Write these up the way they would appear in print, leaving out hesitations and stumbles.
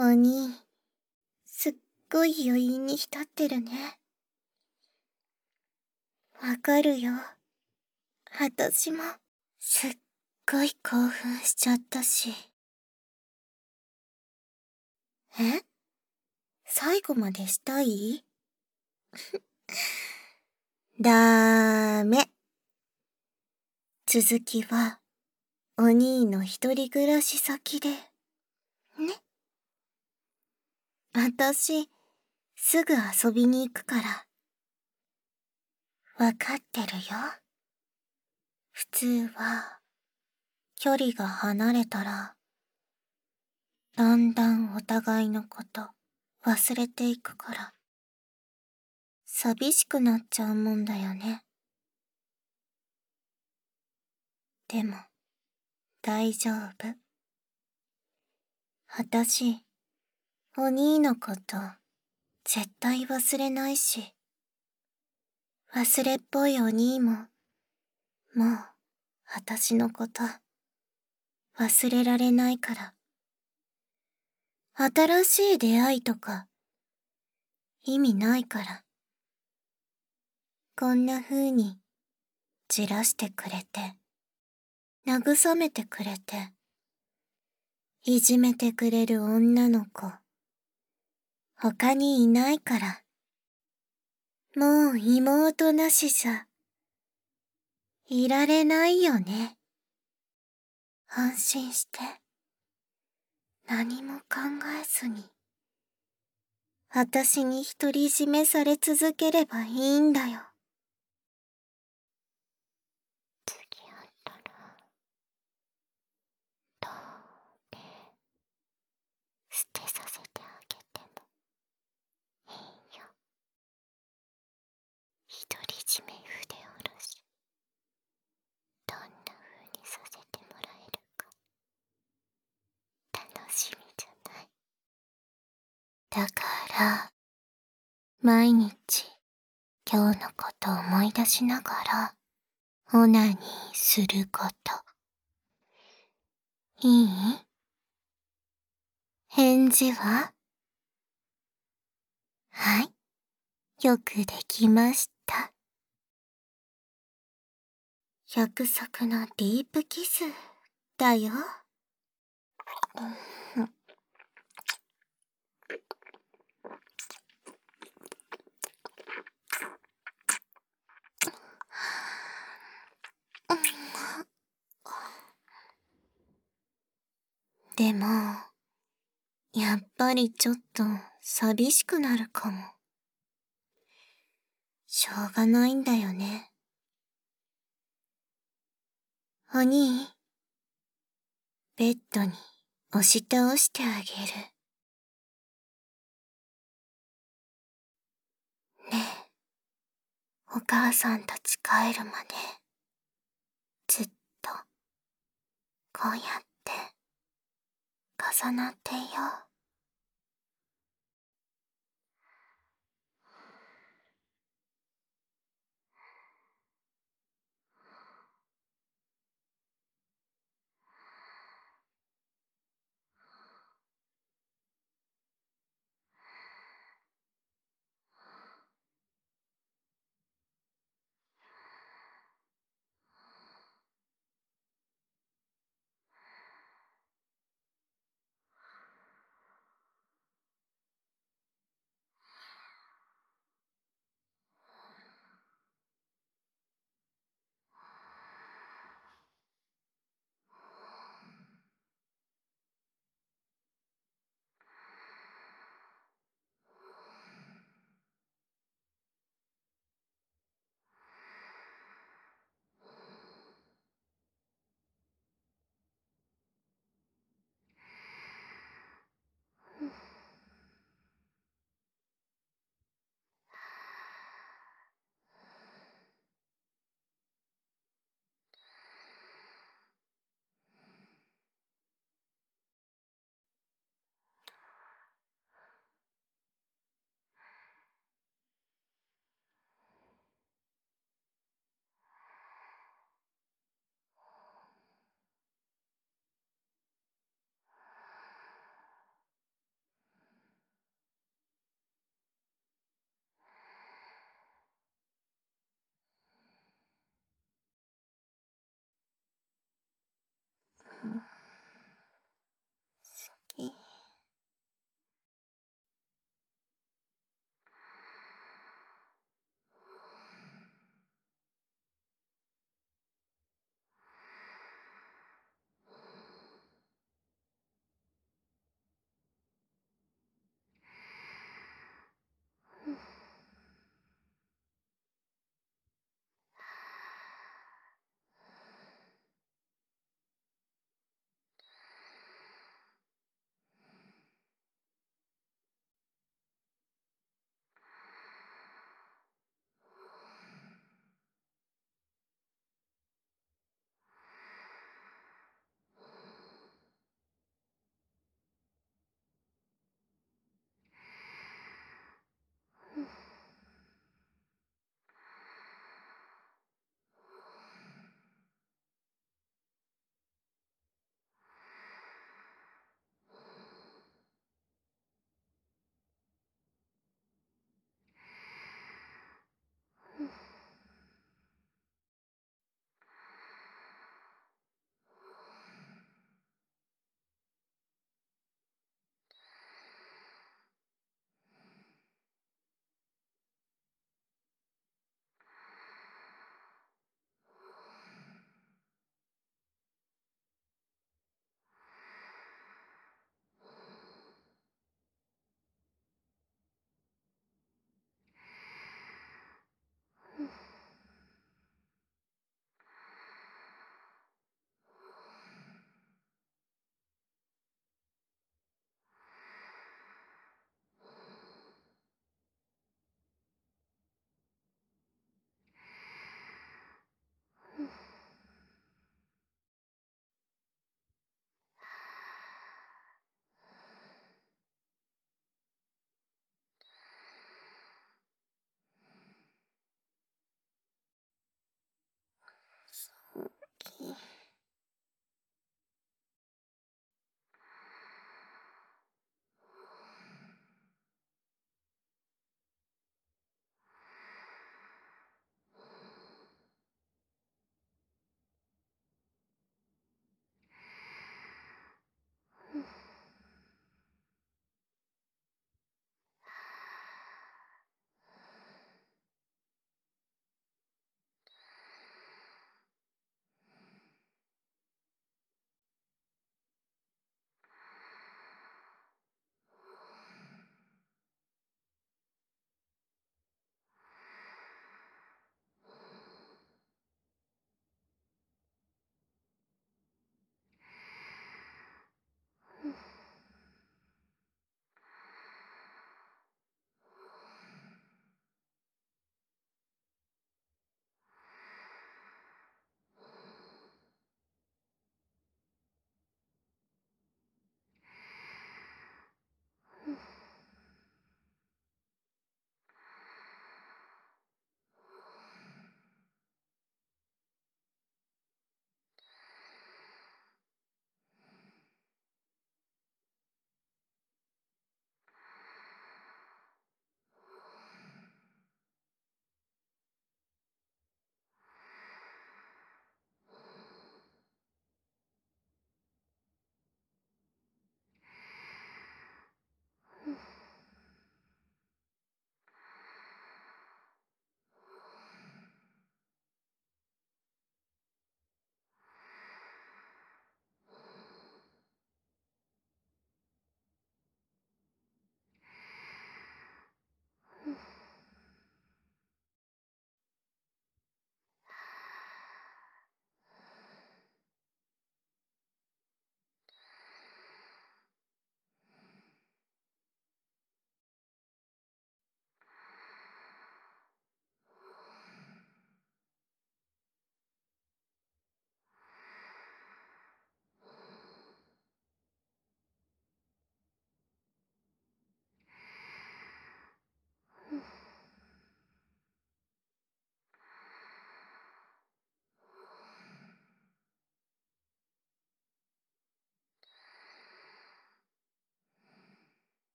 お兄、すっごい余韻に浸ってるね。わかるよ。私も、すっごい興奮しちゃったし。え？最後までしたい？ダメ。続きは、お兄の一人暮らし先で、ね。私、すぐ遊びに行くから。わかってるよ。普通は、距離が離れたら、だんだんお互いのこと忘れていくから、寂しくなっちゃうもんだよね。でも、大丈夫。私、お兄のこと絶対忘れないし、忘れっぽいお兄も、もう私のこと忘れられないから。新しい出会いとか意味ないから。こんな風にじらしてくれて、慰めてくれて、いじめてくれる女の子、他にいないから。もう妹なしじゃ、いられないよね。安心して、何も考えずに、私に独り占めされ続ければいいんだよ。 次会ったら、どうね、捨てさせてあげてもいいよ。独り占め筆下ろし、どんな風にさせてもらえるか楽しみじゃない。だから毎日今日のことを思い出しながらオナニーすること。いい？返事は？はい、よくできました。 約束のディープキスだよ。でも、やっぱりちょっと寂しくなるかも。しょうがないんだよね。お兄、ベッドに押し倒してあげる。ねえ、お母さんたち帰るまで、ずっと、こうやって、重なっていよう。 き。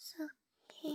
さっき。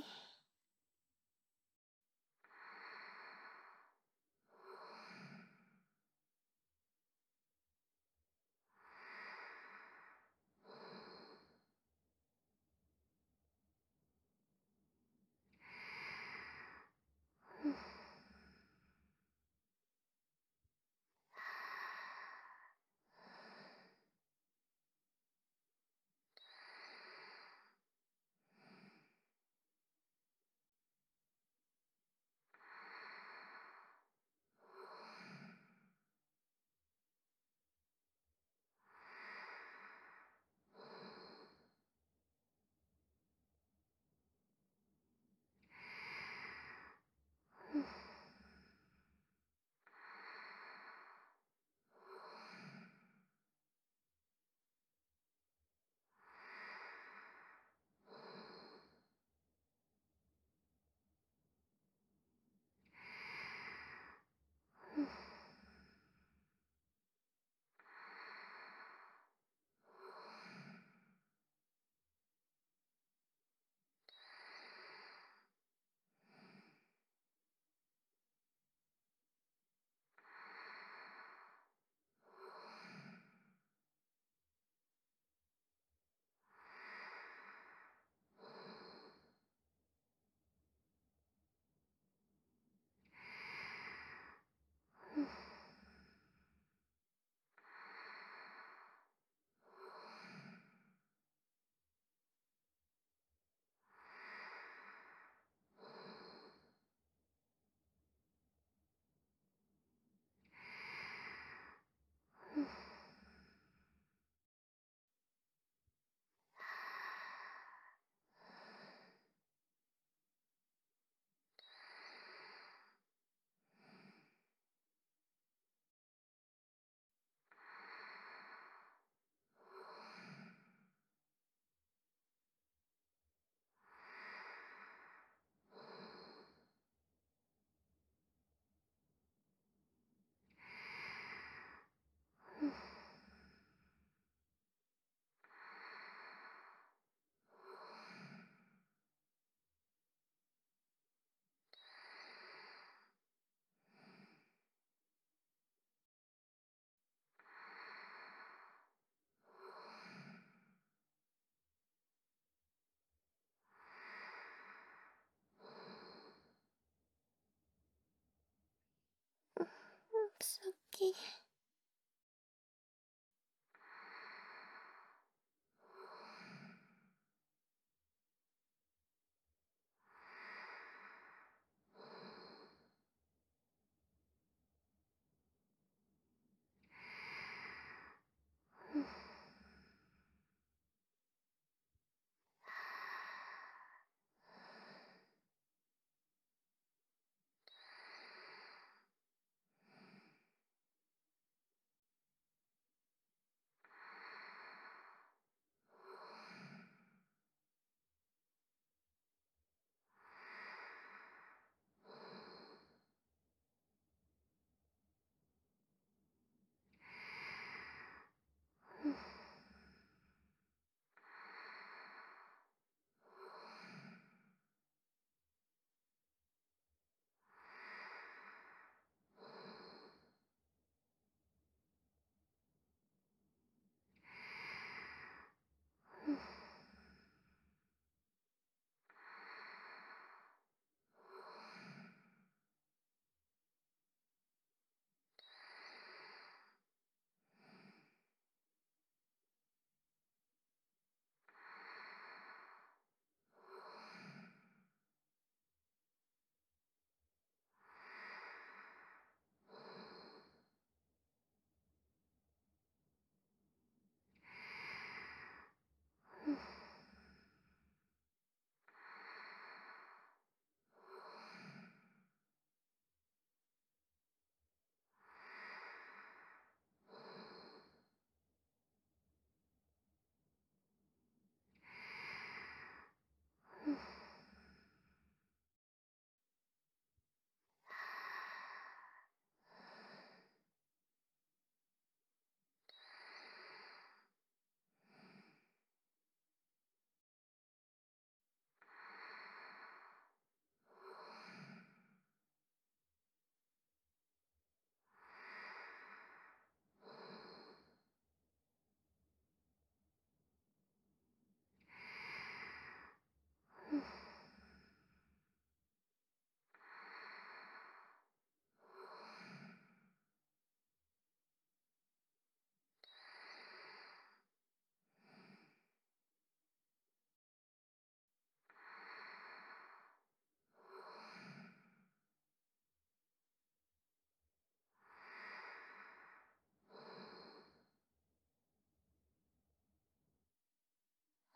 さっき。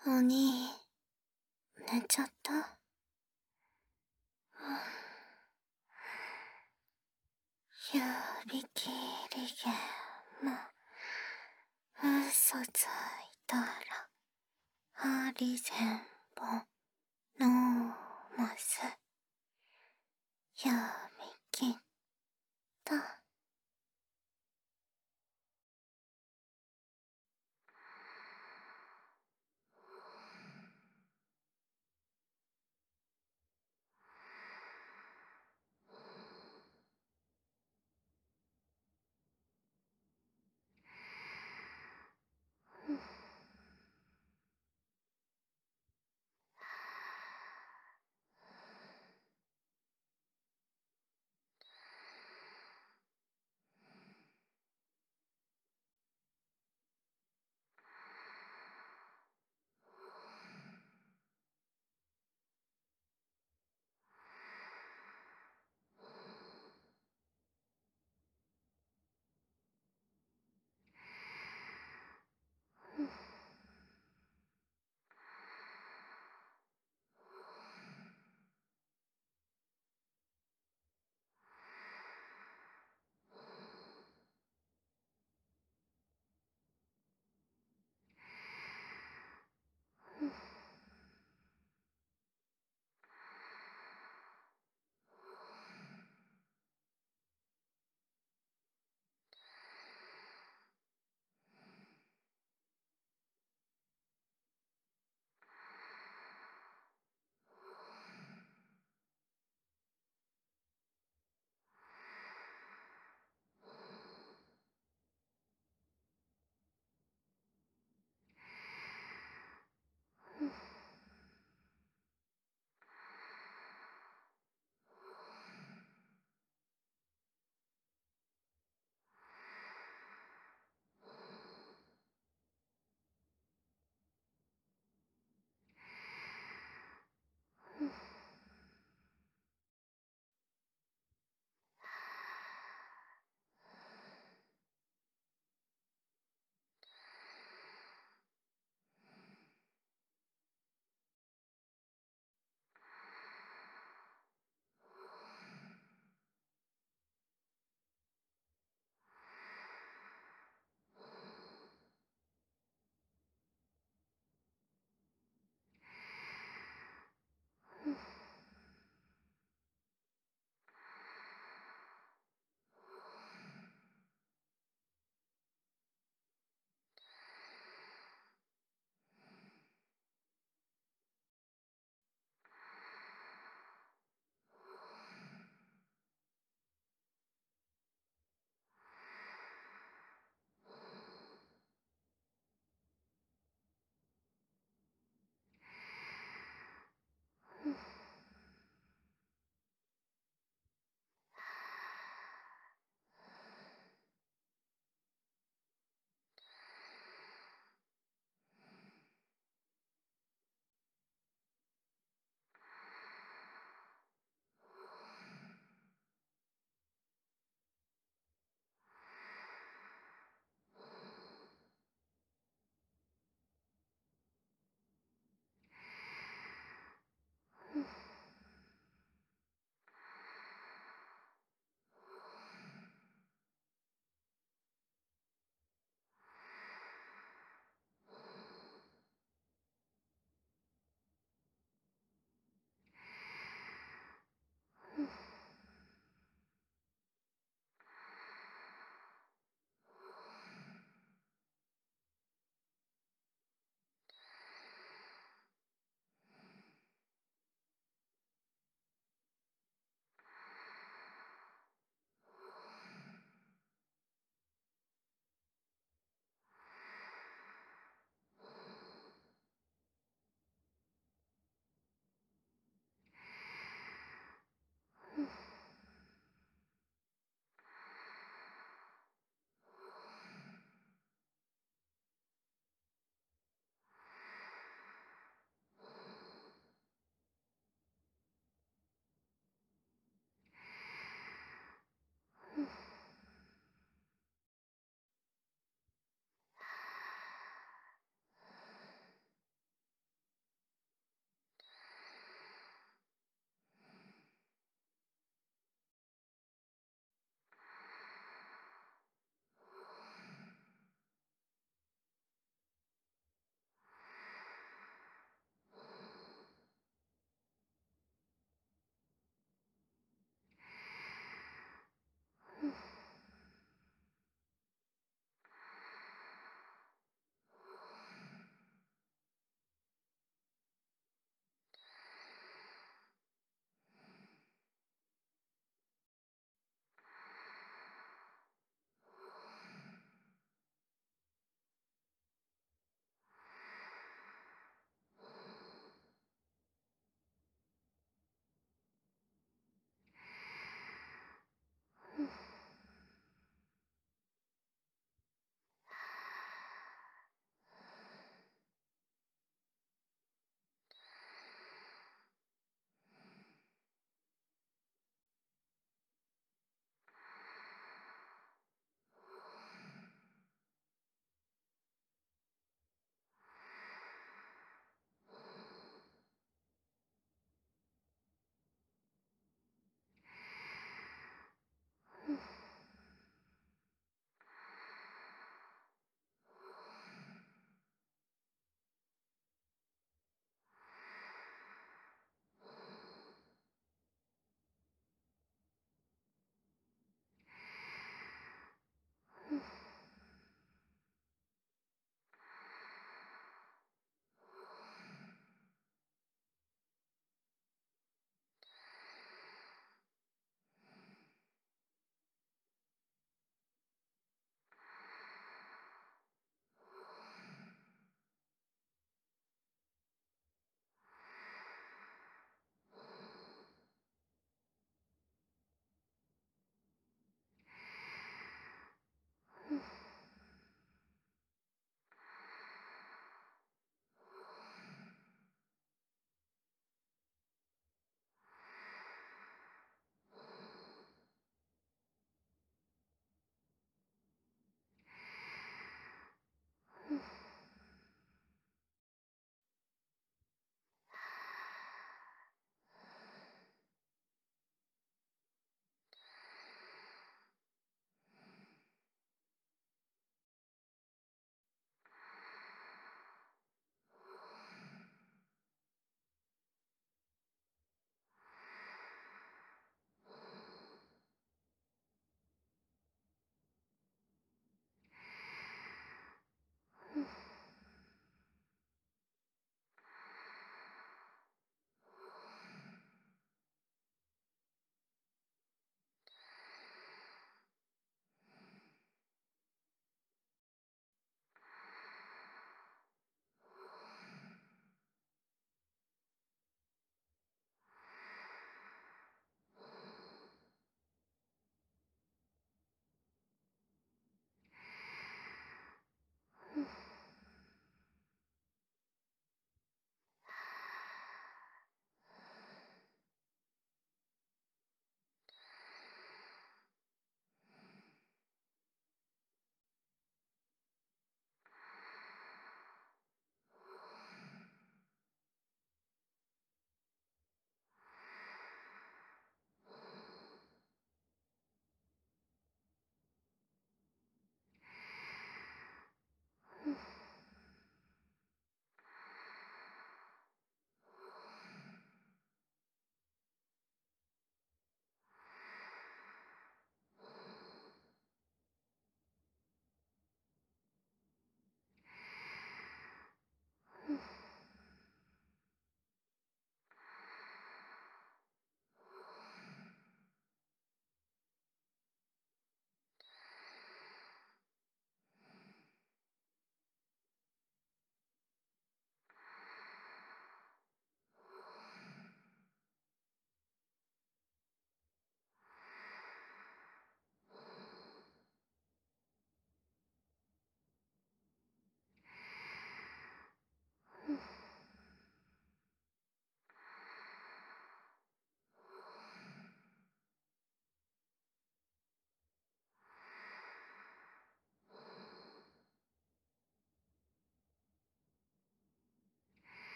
お兄、寝ちゃった？指切りゲーム、嘘ついたら、ハリセンボン、ノーマス、指切った。